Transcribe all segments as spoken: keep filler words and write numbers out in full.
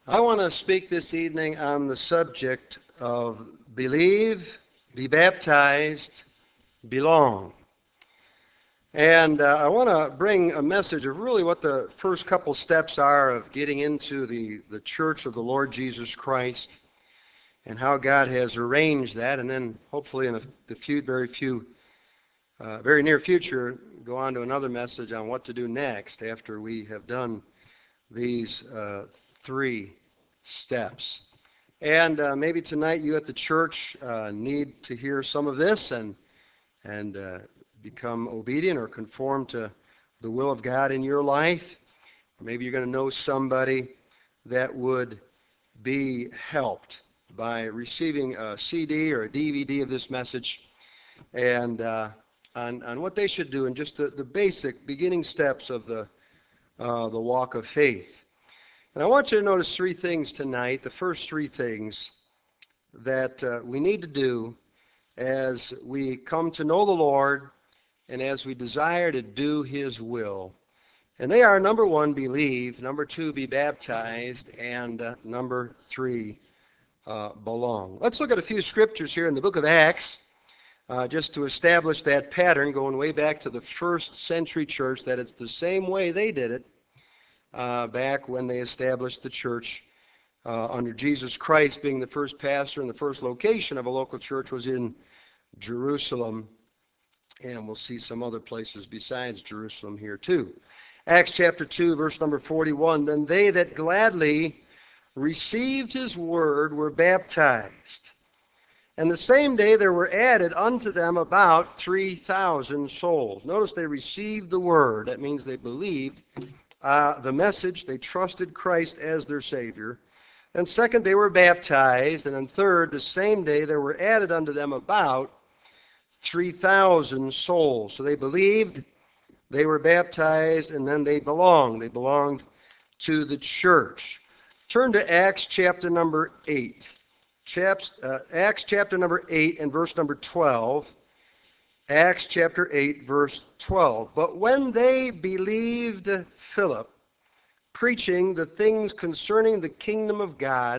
I want to speak this evening on the subject of believe, be baptized, belong. And uh, I want to bring a message of really what the first couple steps are of getting into the, the church of the Lord Jesus Christ and how God has arranged that. And then hopefully in a, the few, very few, uh, very near future, go on to another message on what to do next after we have done these uh, three steps. And uh, maybe tonight you at the church uh, need to hear some of this and and uh, become obedient or conform to the will of God in your life. Or maybe you're going to know somebody that would be helped by receiving a C D or a D V D of this message and uh, on, on what they should do and just the, the basic beginning steps of the, uh, the walk of faith. And I want you to notice three things tonight, the first three things that uh, we need to do as we come to know the Lord and as we desire to do His will. And they are, number one, believe, number two, be baptized, and uh, number three, uh, belong. Let's look at a few scriptures here in the book of Acts, uh, just to establish that pattern going way back to the first century church, that it's the same way they did it uh, back when they established the church uh, under Jesus Christ being the first pastor, and the first location of a local church was in Jerusalem, and we'll see some other places besides Jerusalem here too. Acts chapter two, verse number forty-one, then they that gladly received his word were baptized. And the same day there were added unto them about three thousand souls. Notice they received the word. That means they believed uh, the message. They trusted Christ as their Savior. And second, they were baptized. And then third, the same day there were added unto them about three thousand souls. So they believed, they were baptized, and then they belonged. They belonged to the church. Turn to Acts chapter number eight. Chaps, uh, Acts chapter number eight and verse number twelve. Acts chapter eight, verse twelve. But when they believed Philip, preaching the things concerning the kingdom of God,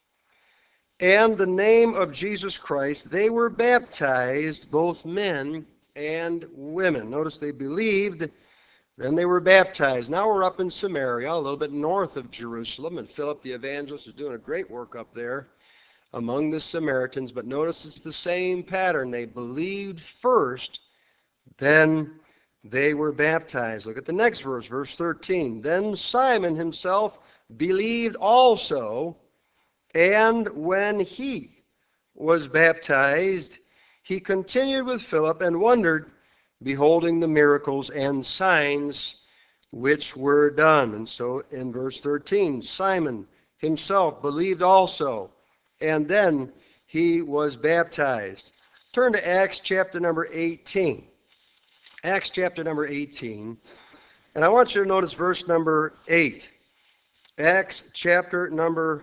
and the name of Jesus Christ, they were baptized, both men and women. Notice they believed, then they were baptized. Now we're up in Samaria, a little bit north of Jerusalem, and Philip the evangelist is doing a great work up there among the Samaritans. But notice it's the same pattern. They believed first, then they were baptized. Look at the next verse, verse thirteen. Then Simon himself believed also, and when he was baptized, he continued with Philip and wondered, beholding the miracles and signs which were done. And so in verse thirteen, Simon himself believed also, and then he was baptized. Turn to Acts chapter number eighteen. Acts chapter number eighteen. And I want you to notice verse number eight. Acts chapter number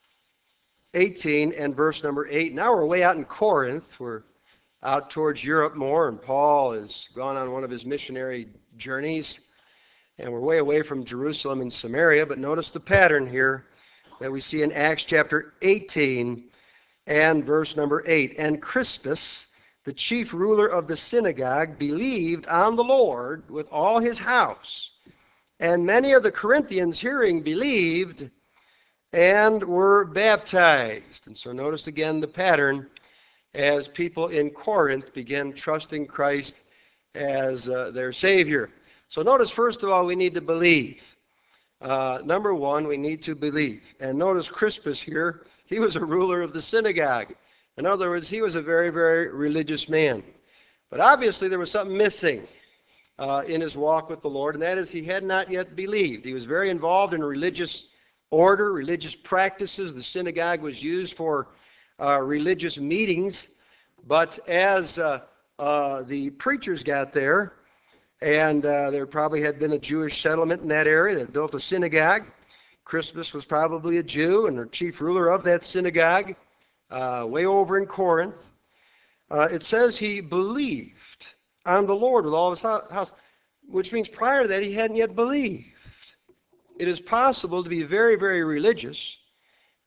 eighteen and verse number eight. Now we're way out in Corinth. We're out towards Europe more, and Paul has gone on one of his missionary journeys, and we're way away from Jerusalem and Samaria. But notice the pattern here that we see in Acts chapter eighteen and verse number eight. And Crispus, the chief ruler of the synagogue, believed on the Lord with all his house. And many of the Corinthians, hearing, believed and were baptized. And so notice again the pattern as people in Corinth began trusting Christ as uh, their Savior. So notice, first of all, we need to believe. Uh, number one, we need to believe. And notice Crispus here, he was a ruler of the synagogue. In other words, he was a very, very religious man. But obviously there was something missing uh, in his walk with the Lord, and that is he had not yet believed. He was very involved in religious order, religious practices. The synagogue was used for uh, religious meetings. But as uh, uh, the preachers got there, and uh, there probably had been a Jewish settlement in that area that built a synagogue. Crispus was probably a Jew and the chief ruler of that synagogue, uh, way over in Corinth. Uh, it says he believed on the Lord with all his house, which means prior to that he hadn't yet believed. It is possible to be very, very religious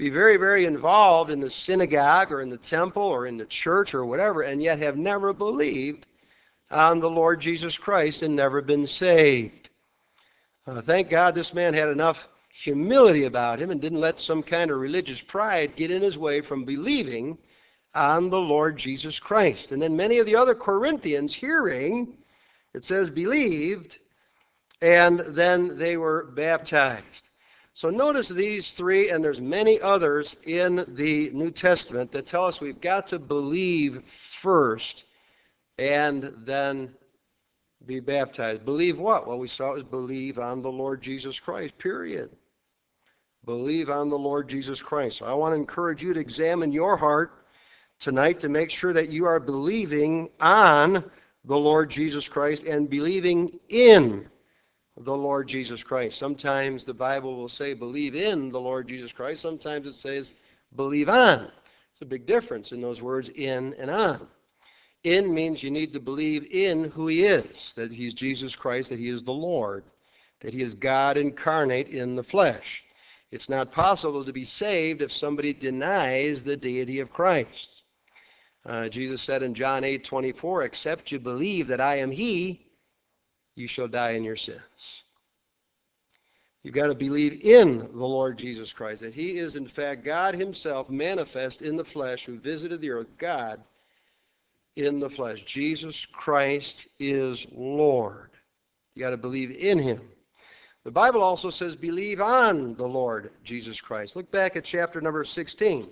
be very, very involved in the synagogue or in the temple or in the church or whatever, and yet have never believed on the Lord Jesus Christ and never been saved. Uh, thank God this man had enough humility about him and didn't let some kind of religious pride get in his way from believing on the Lord Jesus Christ. And then many of the other Corinthians, hearing, it says, believed, and then they were baptized. So notice these three, and there's many others in the New Testament that tell us we've got to believe first and then be baptized. Believe what? Well, we saw it was believe on the Lord Jesus Christ, period. Believe on the Lord Jesus Christ. So I want to encourage you to examine your heart tonight to make sure that you are believing on the Lord Jesus Christ and believing in the Lord Jesus Christ. Sometimes the Bible will say believe in the Lord Jesus Christ. Sometimes it says believe on. There's a big difference in those words, in and on. In means you need to believe in who he is, that he's Jesus Christ, that he is the Lord, that he is God incarnate in the flesh. It's not possible to be saved if somebody denies the deity of Christ. Uh, Jesus said in John eight twenty-four, except you believe that I am he, you shall die in your sins. You've got to believe in the Lord Jesus Christ, that he is in fact God himself manifest in the flesh who visited the earth, God in the flesh. Jesus Christ is Lord. You got to believe in him. The Bible also says believe on the Lord Jesus Christ. Look back at chapter number sixteen.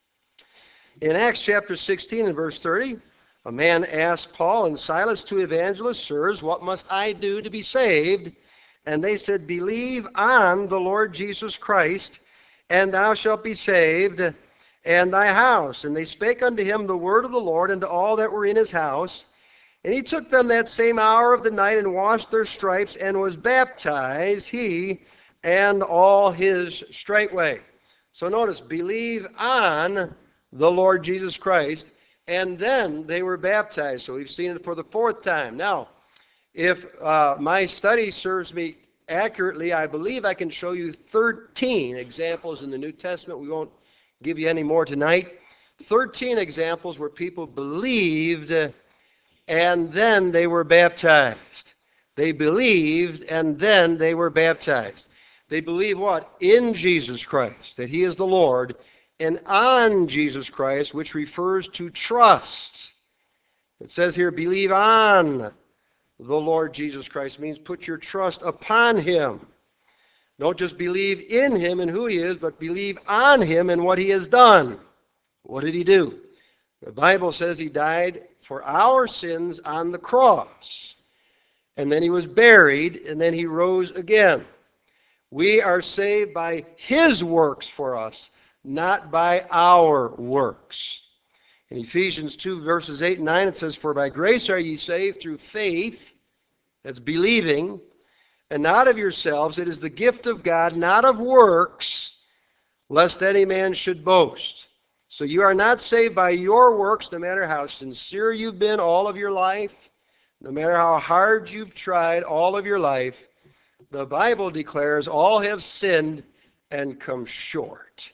In Acts chapter sixteen and verse thirty, a man asked Paul and Silas, two evangelists, sirs, what must I do to be saved? And they said, believe on the Lord Jesus Christ, and thou shalt be saved, and thy house. And they spake unto him the word of the Lord and to all that were in his house. And he took them that same hour of the night and washed their stripes and was baptized, he and all his straightway. So notice, believe on the Lord Jesus Christ, and then they were baptized. So we've seen it for the fourth time. Now, if uh, my study serves me accurately, I believe I can show you thirteen examples in the New Testament. We won't give you any more tonight. thirteen examples where people believed and then they were baptized. They believed and then they were baptized. They believe what? In Jesus Christ, that he is the Lord, and on Jesus Christ, which refers to trust. It says here, believe on the Lord Jesus Christ. It means put your trust upon him. Don't just believe in him and who he is, but believe on him and what he has done. What did he do? The Bible says he died for our sins on the cross. And then he was buried, and then he rose again. We are saved by his works for us, not by our works. In Ephesians two, verses eight and nine, it says, for by grace are ye saved through faith, that's believing, and not of yourselves. It is the gift of God, not of works, lest any man should boast. So you are not saved by your works, no matter how sincere you've been all of your life, no matter how hard you've tried all of your life. The Bible declares all have sinned and come short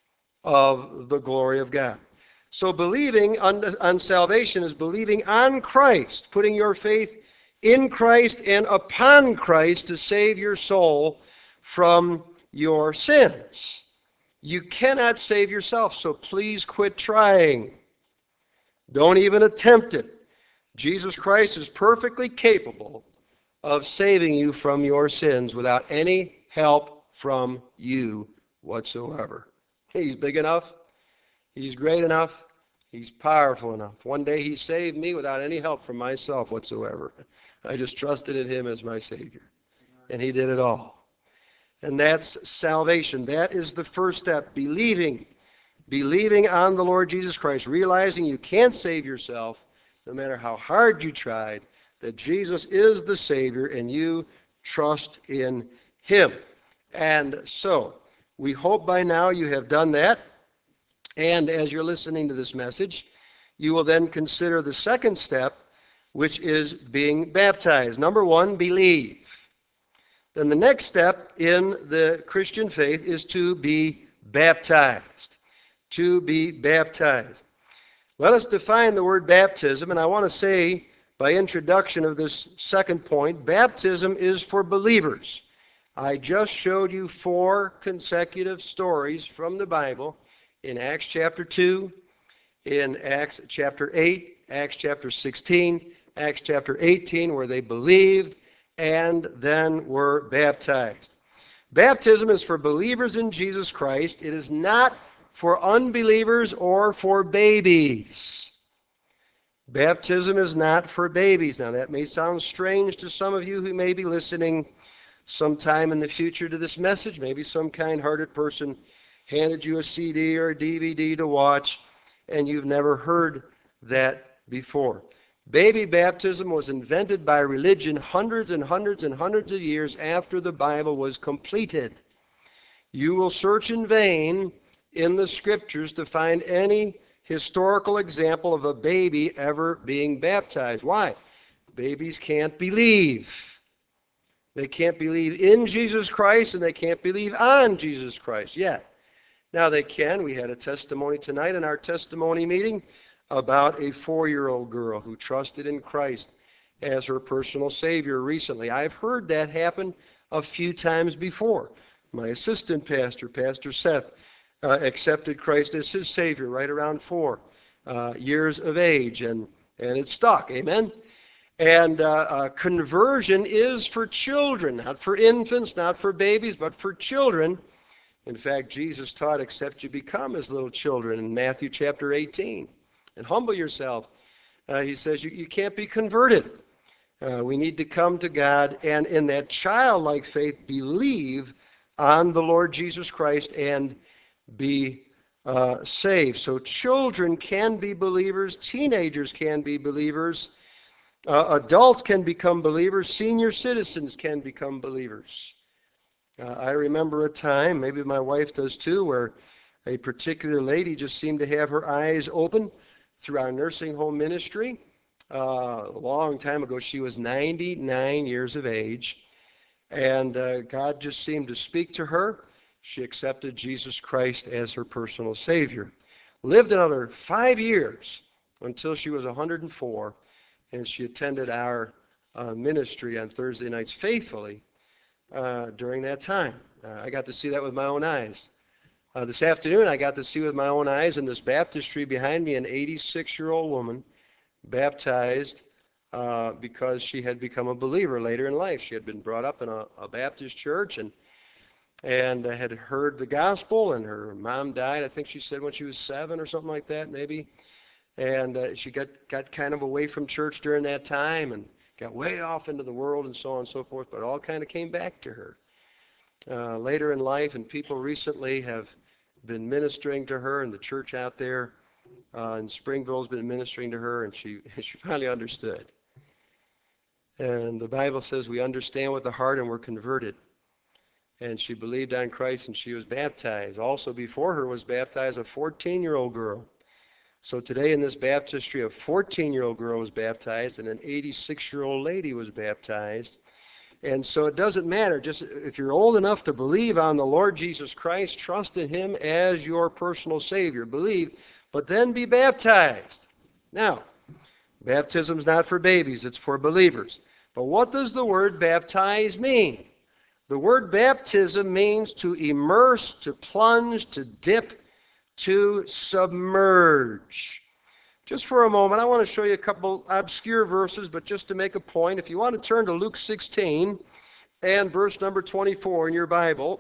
of the glory of God. So believing on, on salvation is believing on Christ, putting your faith in Christ and upon Christ to save your soul from your sins. You cannot save yourself, so please quit trying. Don't even attempt it. Jesus Christ is perfectly capable of saving you from your sins without any help from you whatsoever. He's big enough. He's great enough. He's powerful enough. One day he saved me without any help from myself whatsoever. I just trusted in him as my Savior. And he did it all. And that's salvation. That is the first step. Believing. Believing on the Lord Jesus Christ. Realizing you can't save yourself, no matter how hard you tried, that Jesus is the Savior and you trust in him. And so, we hope by now you have done that. And as you're listening to this message, you will then consider the second step, which is being baptized. Number one, believe. Then the next step in the Christian faith is to be baptized. To be baptized. Let us define the word baptism, and I want to say, by introduction of this second point, baptism is for believers. I just showed you four consecutive stories from the Bible in Acts chapter two, in Acts chapter eight, Acts chapter sixteen, Acts chapter eighteen, where they believed and then were baptized. Baptism is for believers in Jesus Christ. It is not for unbelievers or for babies. Baptism is not for babies. Now, that may sound strange to some of you who may be listening sometime in the future to this message. Maybe some kind-hearted person handed you a C D or a D V D to watch, and you've never heard that before. Baby baptism was invented by religion hundreds and hundreds and hundreds of years after the Bible was completed. You will search in vain in the Scriptures to find any historical example of a baby ever being baptized. Why? Babies can't believe. They can't believe in Jesus Christ, and they can't believe on Jesus Christ yet. Now they can. We had a testimony tonight in our testimony meeting about a four-year-old girl who trusted in Christ as her personal Savior recently. I've heard that happen a few times before. My assistant pastor, Pastor Seth, uh, accepted Christ as his Savior right around four uh, years of age, and, and it stuck. Amen? And uh, uh, conversion is for children, not for infants, not for babies, but for children. In fact, Jesus taught, except you become as little children in Matthew chapter eighteen. And humble yourself. Uh, he says you, you can't be converted. Uh, we need to come to God and in that childlike faith believe on the Lord Jesus Christ and be uh, saved. So children can be believers. Teenagers can be believers. Uh, adults can become believers. Senior citizens can become believers. Uh, I remember a time, maybe my wife does too, where a particular lady just seemed to have her eyes open through our nursing home ministry. Uh, a long time ago, she was ninety-nine years of age, and uh, God just seemed to speak to her. She accepted Jesus Christ as her personal Savior. Lived another five years until she was one hundred four, and she attended our uh, ministry on Thursday nights faithfully uh, during that time. Uh, I got to see that with my own eyes. Uh, this afternoon, I got to see with my own eyes in this baptistry behind me an eighty-six-year-old woman baptized uh, because she had become a believer later in life. She had been brought up in a, a Baptist church and and uh, had heard the gospel, and her mom died, I think she said, when she was seven or something like that, maybe. And uh, she got, got kind of away from church during that time and got way off into the world and so on and so forth, but it all kind of came back to her uh, later in life, and people recently have been ministering to her, and the church out there uh, in Springville has been ministering to her, and she she finally understood. And the Bible says we understand with the heart and we're converted. And she believed on Christ and she was baptized. Also before her was baptized a fourteen-year-old girl. So today in this baptistry, a fourteen-year-old girl was baptized and an eighty-six-year-old lady was baptized. And so it doesn't matter. Just if you're old enough to believe on the Lord Jesus Christ, trust in Him as your personal Savior. Believe, but then be baptized. Now, baptism's not for babies, it's for believers. But what does the word baptize mean? The word baptism means to immerse, to plunge, to dip, to submerge. Just for a moment, I want to show you a couple obscure verses, but just to make a point, if you want to turn to Luke sixteen and verse number twenty-four in your Bible,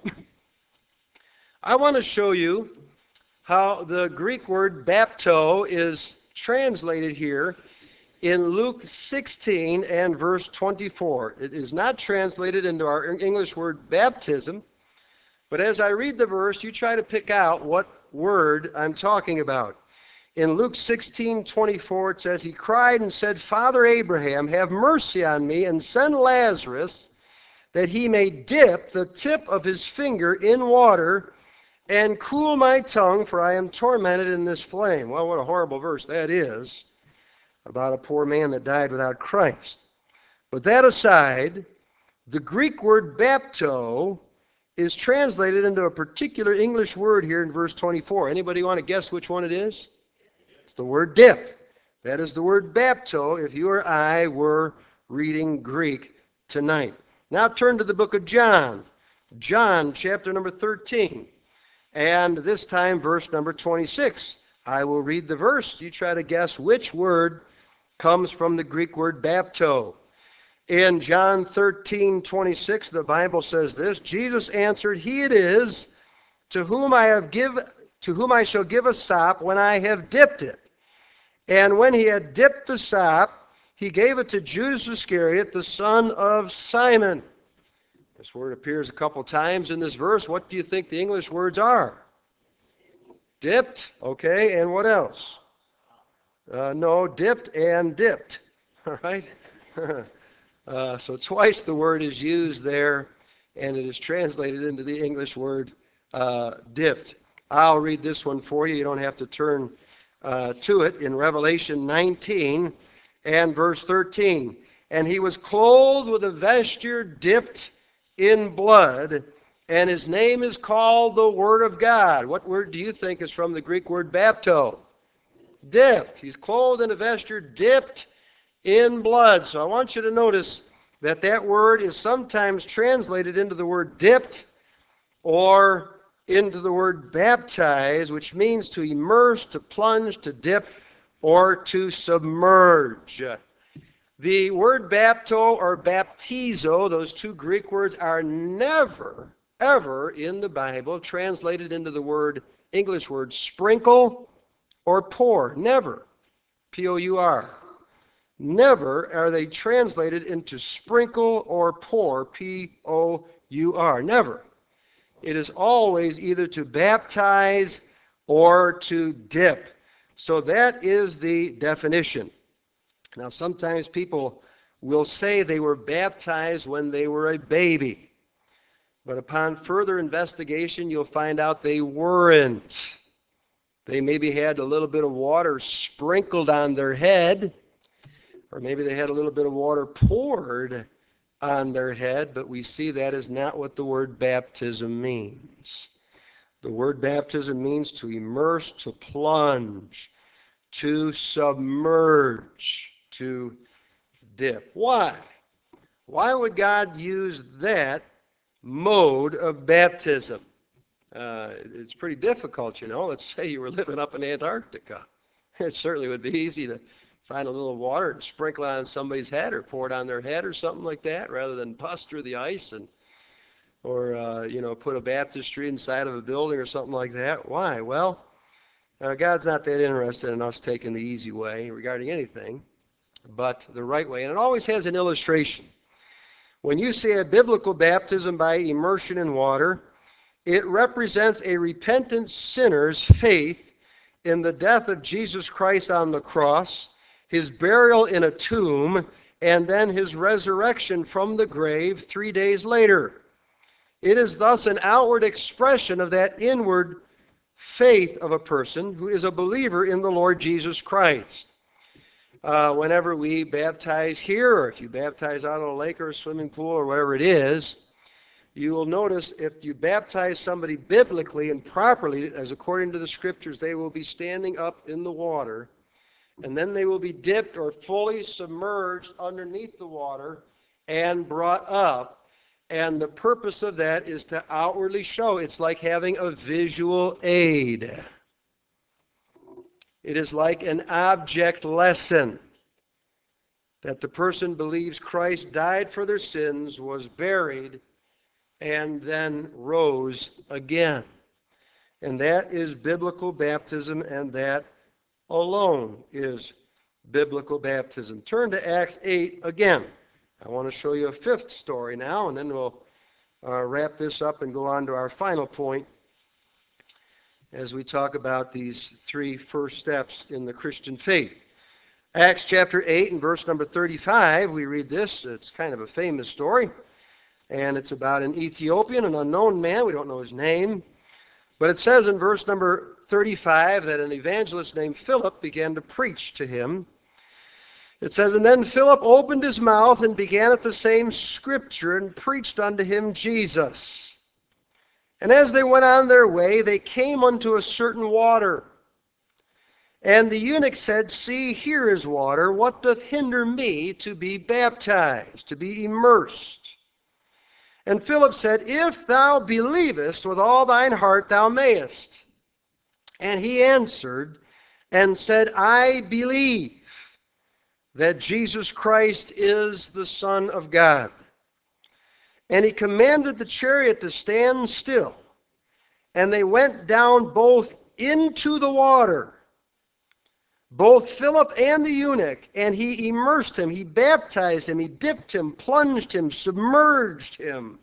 I want to show you how the Greek word bapto is translated here in Luke sixteen and verse twenty-four. It is not translated into our English word baptism, but as I read the verse, you try to pick out what word I'm talking about. In Luke sixteen twenty-four, it says, "He cried and said, Father Abraham, have mercy on me and send Lazarus that he may dip the tip of his finger in water and cool my tongue, for I am tormented in this flame." Well, what a horrible verse that is about a poor man that died without Christ. But that aside, the Greek word bapto is translated into a particular English word here in verse twenty-four. Anybody want to guess which one it is? It's the word dip. That is the word bapto if you or I were reading Greek tonight. Now turn to the book of John. John chapter number thirteen. And this time verse number twenty-six. I will read the verse. You try to guess which word comes from the Greek word bapto. In John thirteen twenty-six, the Bible says this: Jesus answered, "He it is to whom I have give, to whom I shall give a sop when I have dipped it." And when he had dipped the sop, he gave it to Judas Iscariot, the son of Simon. This word appears a couple times in this verse. What do you think the English words are? Dipped, okay, and what else? Uh, no, dipped and dipped, all right? uh, so twice the word is used there, and it is translated into the English word uh, dipped. I'll read this one for you. You don't have to turn uh, to it. In Revelation nineteen and verse thirteen, "And he was clothed with a vesture dipped in blood, and his name is called the Word of God." What word do you think is from the Greek word bapto? Dipped. He's clothed in a vesture dipped in blood. So I want you to notice that that word is sometimes translated into the word dipped or into the word baptize, which means to immerse, to plunge, to dip, or to submerge. The word bapto or baptizo, those two Greek words, are never, ever in the Bible translated into the word, English word, sprinkle or pour. Never. P O U R. Never are they translated into sprinkle or pour. P O U R. Never. It is always either to baptize or to dip. So that is the definition. Now, sometimes people will say they were baptized when they were a baby. But upon further investigation, you'll find out they weren't. They maybe had a little bit of water sprinkled on their head, or maybe they had a little bit of water poured on their head, but we see that is not what the word baptism means. The word baptism means to immerse, to plunge, to submerge, to dip. Why? Why would God use that mode of baptism? Uh, it's pretty difficult, you know. Let's say you were living up in Antarctica. It certainly would be easy to find a little water and sprinkle it on somebody's head or pour it on their head or something like that, rather than bust through the ice and or uh, you know, put a baptistry inside of a building or something like that. Why? Well, uh, God's not that interested in us taking the easy way regarding anything, but the right way. And it always has an illustration. When you say a biblical baptism by immersion in water, it represents a repentant sinner's faith in the death of Jesus Christ on the cross, his burial in a tomb, and then his resurrection from the grave three days later. It is thus an outward expression of that inward faith of a person who is a believer in the Lord Jesus Christ. Uh, whenever we baptize here, or if you baptize out of a lake or a swimming pool or whatever it is, you will notice if you baptize somebody biblically and properly, as according to the Scriptures, they will be standing up in the water, and then they will be dipped or fully submerged underneath the water and brought up. And the purpose of that is to outwardly show. It's like having a visual aid. It is like an object lesson that the person believes Christ died for their sins, was buried, and then rose again. And that is biblical baptism, and that alone is biblical baptism. Turn to Acts eight again. I want to show you a fifth story now, and then we'll uh, wrap this up and go on to our final point as we talk about these three first steps in the Christian faith. Acts chapter eight and verse number thirty-five, we read this. It's kind of a famous story. And it's about an Ethiopian, an unknown man. We don't know his name. But it says in verse number thirty-five that an evangelist named Philip began to preach to him. It says, "And then Philip opened his mouth and began at the same scripture and preached unto him Jesus." And as they went on their way, they came unto a certain water. And the eunuch said, See, here is water. What doth hinder me to be baptized, to be immersed? And Philip said, If thou believest with all thine heart, thou mayest. And he answered and said, I believe that Jesus Christ is the Son of God. And he commanded the chariot to stand still. And they went down both into the water, both Philip and the eunuch, and he immersed him, he baptized him, he dipped him, plunged him, submerged him.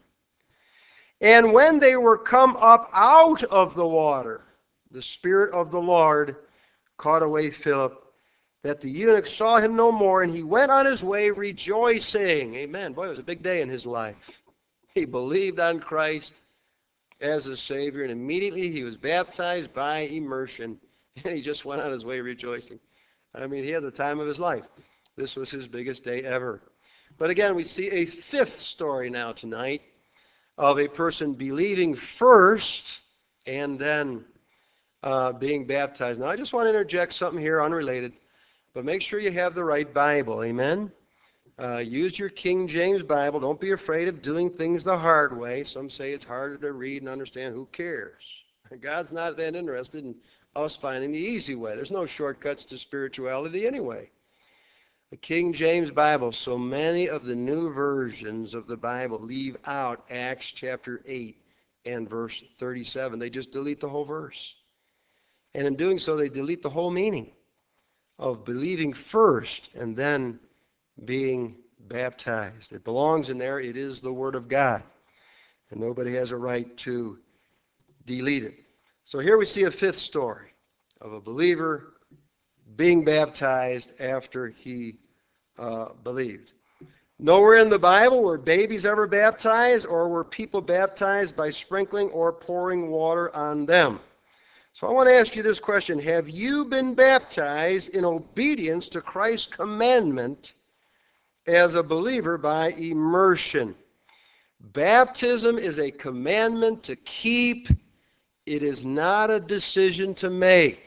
And when they were come up out of the water, the Spirit of the Lord caught away Philip, that the eunuch saw him no more, and he went on his way rejoicing. Amen. Boy, it was a big day in his life. He believed on Christ as a Savior, and immediately he was baptized by immersion. And he just went on his way rejoicing. I mean, he had the time of his life. This was his biggest day ever. But again, we see a fifth story now tonight of a person believing first and then uh, being baptized. Now, I just want to interject something here unrelated, but make sure you have the right Bible. Amen? Uh, use your King James Bible. Don't be afraid of doing things the hard way. Some say it's harder to read and understand. Who cares? God's not that interested in us finding the easy way. There's no shortcuts to spirituality anyway. The King James Bible, so many of the new versions of the Bible leave out Acts chapter eight and verse thirty-seven. They just delete the whole verse. And in doing so, they delete the whole meaning of believing first and then being baptized. It belongs in there. It is the Word of God. And nobody has a right to delete it. So here we see a fifth story of a believer being baptized after he uh, believed. Nowhere in the Bible were babies ever baptized, or were people baptized by sprinkling or pouring water on them. So I want to ask you this question. Have you been baptized in obedience to Christ's commandment as a believer by immersion? Baptism is a commandment to keep. It is not a decision to make.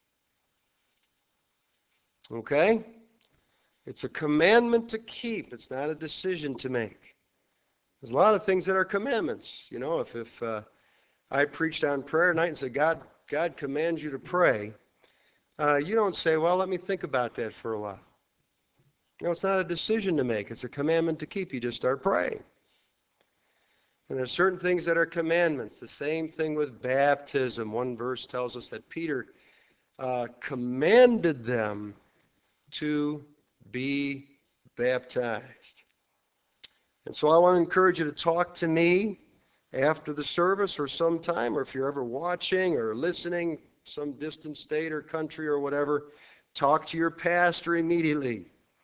Okay? It's a commandment to keep. It's not a decision to make. There's a lot of things that are commandments. You know, if, if uh, I preached on prayer tonight and said, God, God commands you to pray, uh, you don't say, well, let me think about that for a while. No, it's not a decision to make. It's a commandment to keep. You just start praying. And there's certain things that are commandments. The same thing with baptism. One verse tells us that Peter uh, commanded them to be baptized. And so I want to encourage you to talk to me after the service or sometime, or if you're ever watching or listening, some distant state or country or whatever, talk to your pastor immediately.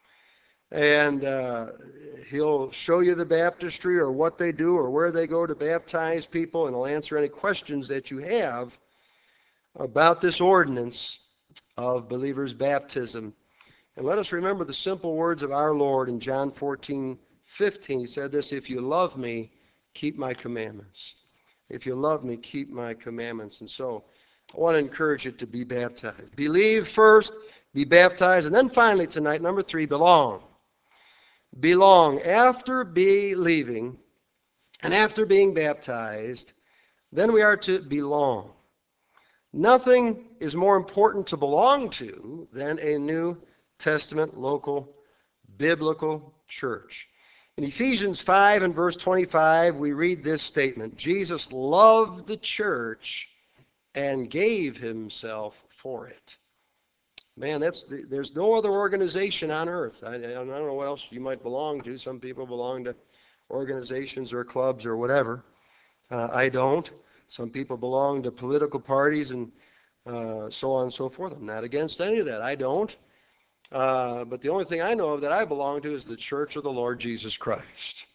And uh, he'll show you the baptistry or what they do or where they go to baptize people, and he'll answer any questions that you have about this ordinance of believers' baptism. And let us remember the simple words of our Lord in John fourteen fifteen. He said this, if you love me, keep my commandments. If you love me, keep my commandments. And so I want to encourage you to be baptized. Believe first, be baptized, and then finally tonight, number three, belong. Belong. After believing and after being baptized, then we are to belong. Nothing is more important to belong to than a New Testament, local, biblical church. In Ephesians five and verse twenty-five, we read this statement, Jesus loved the church and gave himself for it. Man, that's there's no other organization on earth. I, I don't know what else you might belong to. Some people belong to organizations or clubs or whatever. Uh, I don't. Some people belong to political parties and uh, so on and so forth. I'm not against any of that. I don't. Uh, but the only thing I know of that I belong to is the Church of the Lord Jesus Christ.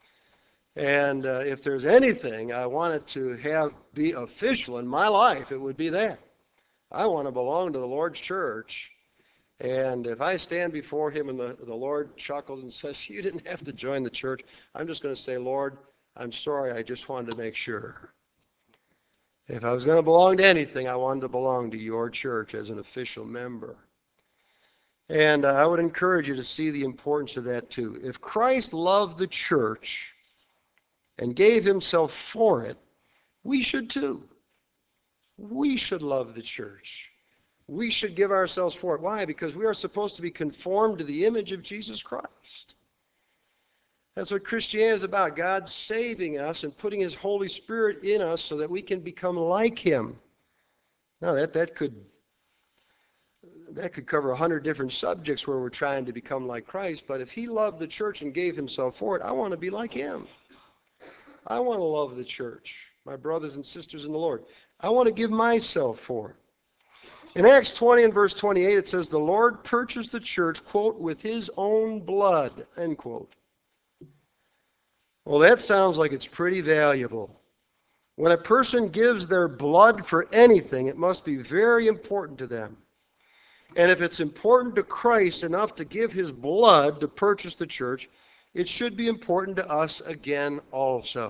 And uh, if there's anything I wanted to have be official in my life, it would be that. I want to belong to the Lord's church. And if I stand before him and the, the Lord chuckles and says, you didn't have to join the church, I'm just going to say, Lord, I'm sorry, I just wanted to make sure. If I was going to belong to anything, I wanted to belong to your church as an official member. And uh, I would encourage you to see the importance of that too. If Christ loved the church and gave himself for it, we should too. We should love the church. We should give ourselves for it. Why? Because we are supposed to be conformed to the image of Jesus Christ. That's what Christianity is about. God saving us and putting his Holy Spirit in us so that we can become like him. Now that, that could that could cover a hundred different subjects where we're trying to become like Christ, but if he loved the church and gave himself for it, I want to be like him. I want to love the church, my brothers and sisters in the Lord. I want to give myself for it. In Acts twenty and verse twenty-eight, it says, the Lord purchased the church, quote, with his own blood, end quote. Well, that sounds like it's pretty valuable. When a person gives their blood for anything, it must be very important to them. And if it's important to Christ enough to give his blood to purchase the church, it should be important to us again also.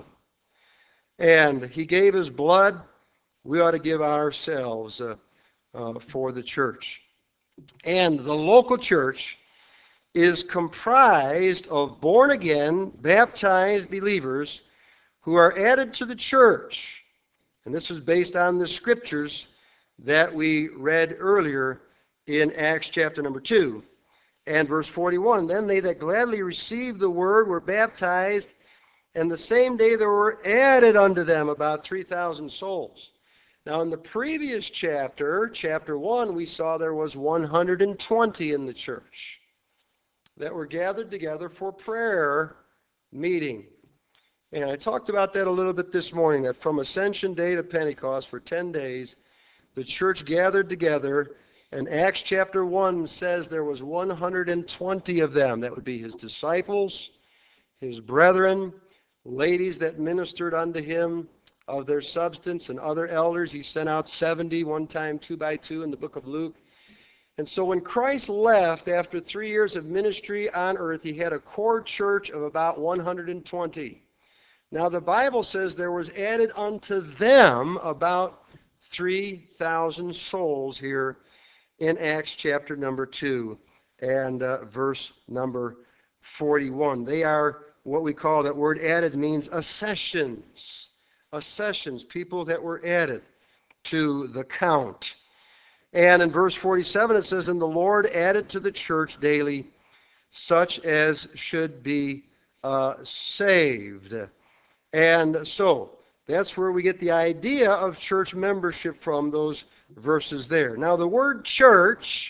And he gave his blood, we ought to give ourselves uh, uh, for the church. And the local church is comprised of born-again, baptized believers who are added to the church. And this is based on the scriptures that we read earlier in Acts chapter number two and verse forty-one. Then they that gladly received the word were baptized, and the same day there were added unto them about three thousand souls. Now in the previous chapter, chapter one, we saw there was one hundred twenty in the church that were gathered together for prayer meeting. And I talked about that a little bit this morning, that from Ascension Day to Pentecost for ten days, the church gathered together, and Acts chapter one says there was one hundred twenty of them. That would be his disciples, his brethren, ladies that ministered unto him of their substance, and other elders. He sent out seventy, one time two by two in the book of Luke. And so when Christ left after three years of ministry on earth, he had a core church of about one hundred twenty. Now the Bible says there was added unto them about three thousand souls here in Acts chapter number two and uh, verse number forty-one. They are what we call, that word added means accessions. Accessions, people that were added to the count. And in verse forty-seven it says, and the Lord added to the church daily such as should be uh, saved. And so that's where we get the idea of church membership from, those verses there. Now the word church,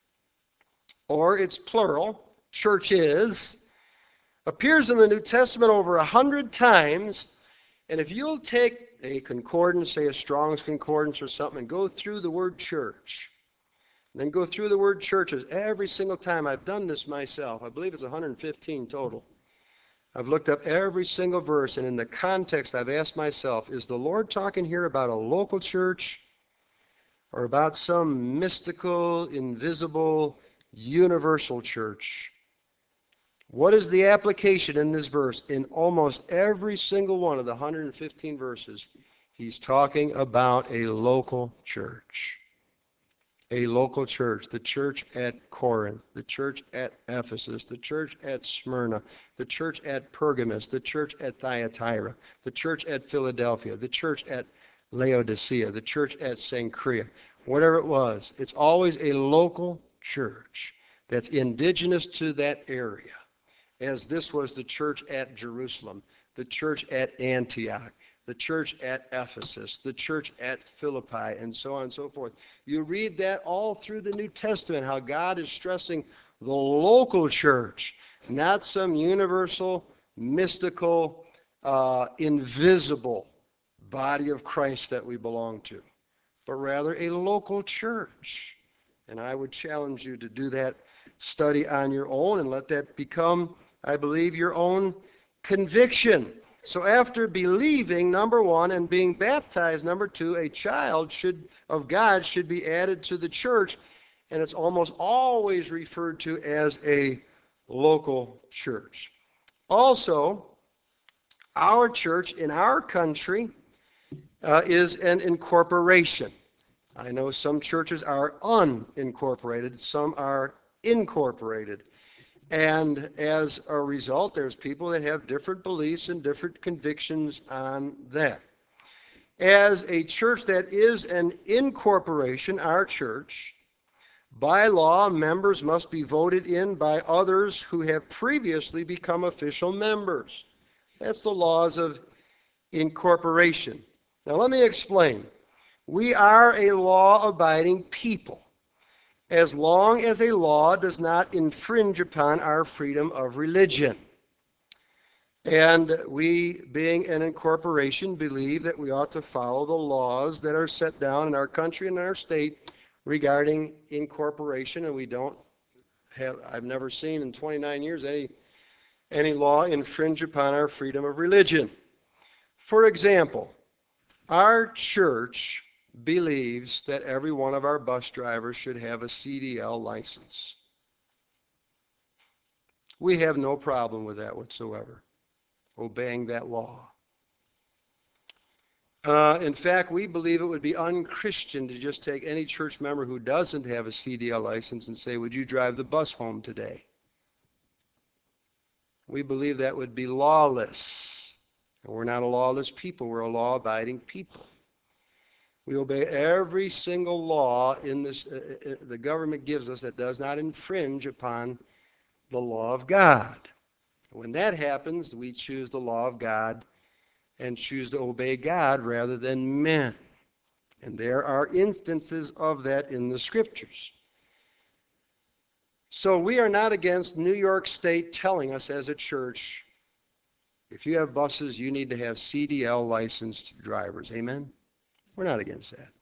or its plural, churches, appears in the New Testament over a hundred times. And if you'll take a concordance, say a Strong's Concordance or something, and go through the word church, and then go through the word churches every single time. I've done this myself. I believe it's one hundred fifteen total. I've looked up every single verse, and in the context I've asked myself, is the Lord talking here about a local church or about some mystical, invisible, universal church? What is the application in this verse? In almost every single one of the one hundred fifteen verses, he's talking about a local church. A local church, the church at Corinth, the church at Ephesus, the church at Smyrna, the church at Pergamos, the church at Thyatira, the church at Philadelphia, the church at Laodicea, the church at Cenchrea. Whatever it was, it's always a local church that's indigenous to that area, as this was the church at Jerusalem, the church at Antioch, the church at Ephesus, the church at Philippi, and so on and so forth. You read that all through the New Testament, how God is stressing the local church, not some universal, mystical, uh, invisible body of Christ that we belong to, but rather a local church. And I would challenge you to do that study on your own and let that become, I believe, your own conviction. So after believing, number one, and being baptized, number two, a child should of God should be added to the church, and it's almost always referred to as a local church. Also, our church in our country uh, is an incorporation. I know some churches are unincorporated, some are incorporated. And as a result, there's people that have different beliefs and different convictions on that. As a church that is an incorporation, our church, by law, members must be voted in by others who have previously become official members. That's the laws of incorporation. Now let me explain. We are a law-abiding people, as long as a law does not infringe upon our freedom of religion. And we, being an incorporation, believe that we ought to follow the laws that are set down in our country and in our state regarding incorporation, and we don't have, I've never seen in twenty-nine years any, any law infringe upon our freedom of religion. For example, our church believes that every one of our bus drivers should have a C D L license. We have no problem with that whatsoever, obeying that law. Uh, in fact, we believe it would be unchristian to just take any church member who doesn't have a C D L license and say, would you drive the bus home today? We believe that would be lawless. And we're not a lawless people, we're a law-abiding people. We obey every single law in this uh, the government gives us that does not infringe upon the law of God. When that happens, we choose the law of God and choose to obey God rather than men. And there are instances of that in the Scriptures. So we are not against New York State telling us as a church, if you have buses, you need to have C D L licensed drivers. Amen? We're not against that.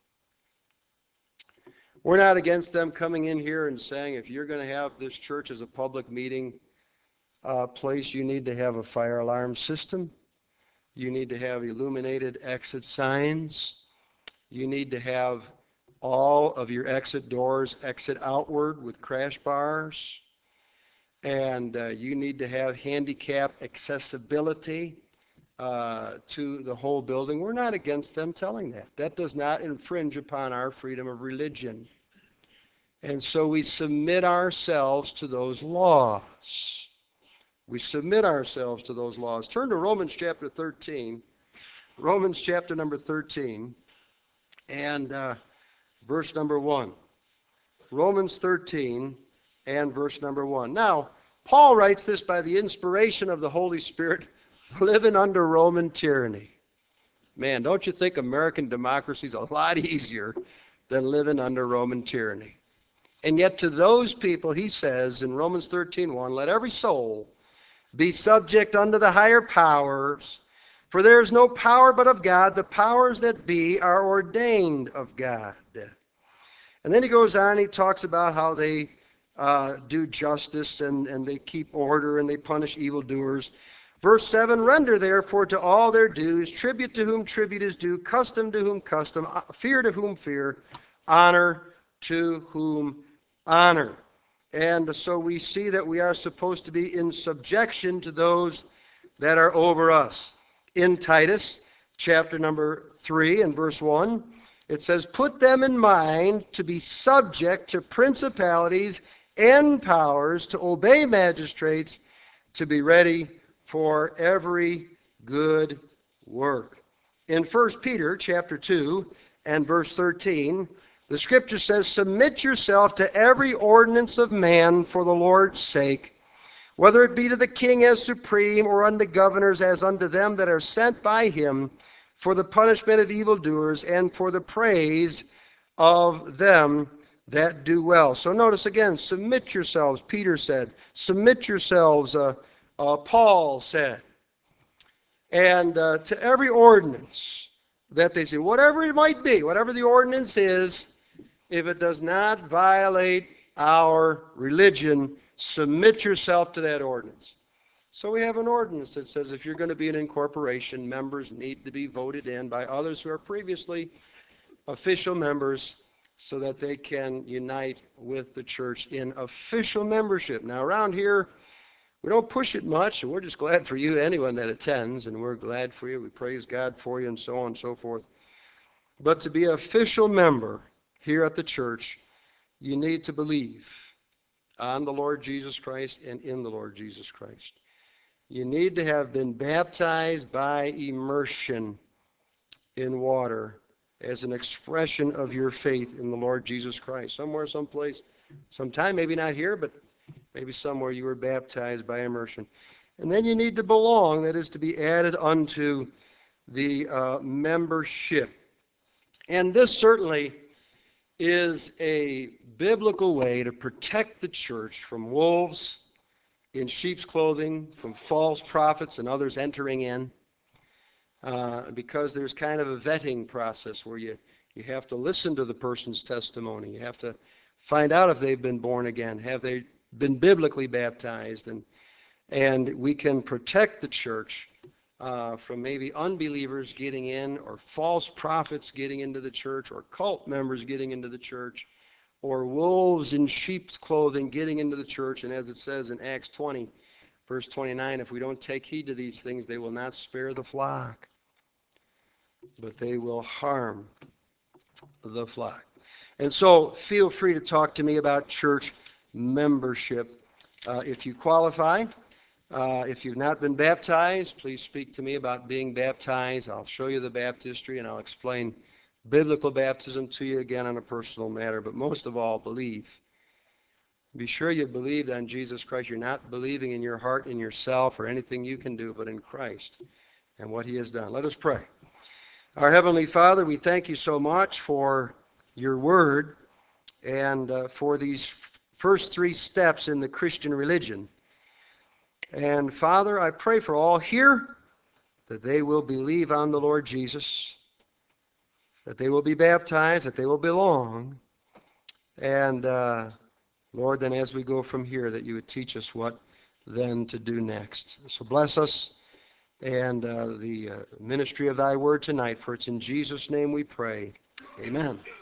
We're not against them coming in here and saying, if you're going to have this church as a public meeting uh, place, you need to have a fire alarm system. You need to have illuminated exit signs. You need to have all of your exit doors exit outward with crash bars. And uh, you need to have handicap accessibility uh, to the whole building. We're not against them telling that. That does not infringe upon our freedom of religion. And so we submit ourselves to those laws. We submit ourselves to those laws. Turn to Romans chapter thirteen. Romans chapter number thirteen and uh, verse number one. Romans thirteen and verse number one. Now, Paul writes this by the inspiration of the Holy Spirit, living under Roman tyranny. Man, don't you think American democracy is a lot easier than living under Roman tyranny? And yet to those people, he says in Romans thirteen one, let every soul be subject unto the higher powers, for there is no power but of God. The powers that be are ordained of God. And then he goes on, he talks about how they uh, do justice and, and they keep order and they punish evildoers. Verse seven, render therefore to all their dues, tribute to whom tribute is due, custom to whom custom, fear to whom fear, honor to whom honor. And so we see that we are supposed to be in subjection to those that are over us. In Titus chapter number three and verse one, it says, put them in mind to be subject to principalities and powers, to obey magistrates, to be ready for every good work. In First Peter chapter two and verse thirteen, the Scripture says, submit yourself to every ordinance of man for the Lord's sake, whether it be to the king as supreme, or unto governors as unto them that are sent by him, for the punishment of evildoers and for the praise of them that do well. So notice again, submit yourselves, Peter said. Submit yourselves, uh, uh, Paul said. And uh, to every ordinance that they say, whatever it might be, whatever the ordinance is, if it does not violate our religion, submit yourself to that ordinance. So we have an ordinance that says if you're going to be an incorporation, members need to be voted in by others who are previously official members so that they can unite with the church in official membership. Now around here, We don't push it much, and we're just glad for you, anyone that attends, and we're glad for you. We praise God for you, and so on and so forth. But to be an official member here at the church, you need to believe on the Lord Jesus Christ and in the Lord Jesus Christ. You need to have been baptized by immersion in water as an expression of your faith in the Lord Jesus Christ. Somewhere, someplace, sometime, maybe not here, but maybe somewhere you were baptized by immersion. And then you need to belong, that is to be added unto the uh, membership. And this certainly is a biblical way to protect the church from wolves in sheep's clothing, from false prophets and others entering in, uh, because there's kind of a vetting process where you, you have to listen to the person's testimony. You have to find out if they've been born again, have they been biblically baptized, and and we can protect the church uh, from maybe unbelievers getting in, or false prophets getting into the church, or cult members getting into the church, or wolves in sheep's clothing getting into the church. And as it says in Acts twenty, verse twenty-nine, if we don't take heed to these things, they will not spare the flock, but they will harm the flock. And so feel free to talk to me about church membership. Uh, if you qualify, uh, if you've not been baptized, please speak to me about being baptized. I'll show you the baptistry, and I'll explain biblical baptism to you again on a personal matter. But most of all, believe. Be sure you believed on Jesus Christ. You're not believing in your heart, in yourself, or anything you can do, but in Christ and what he has done. Let us pray. Our Heavenly Father, we thank you so much for your word and uh, for these first three steps in the Christian religion. And Father, I pray for all here that they will believe on the Lord Jesus, that they will be baptized, that they will belong. And uh, Lord, then as we go from here, that you would teach us what then to do next. So bless us and uh, the uh, ministry of thy word tonight, for it's in Jesus' name we pray. Amen.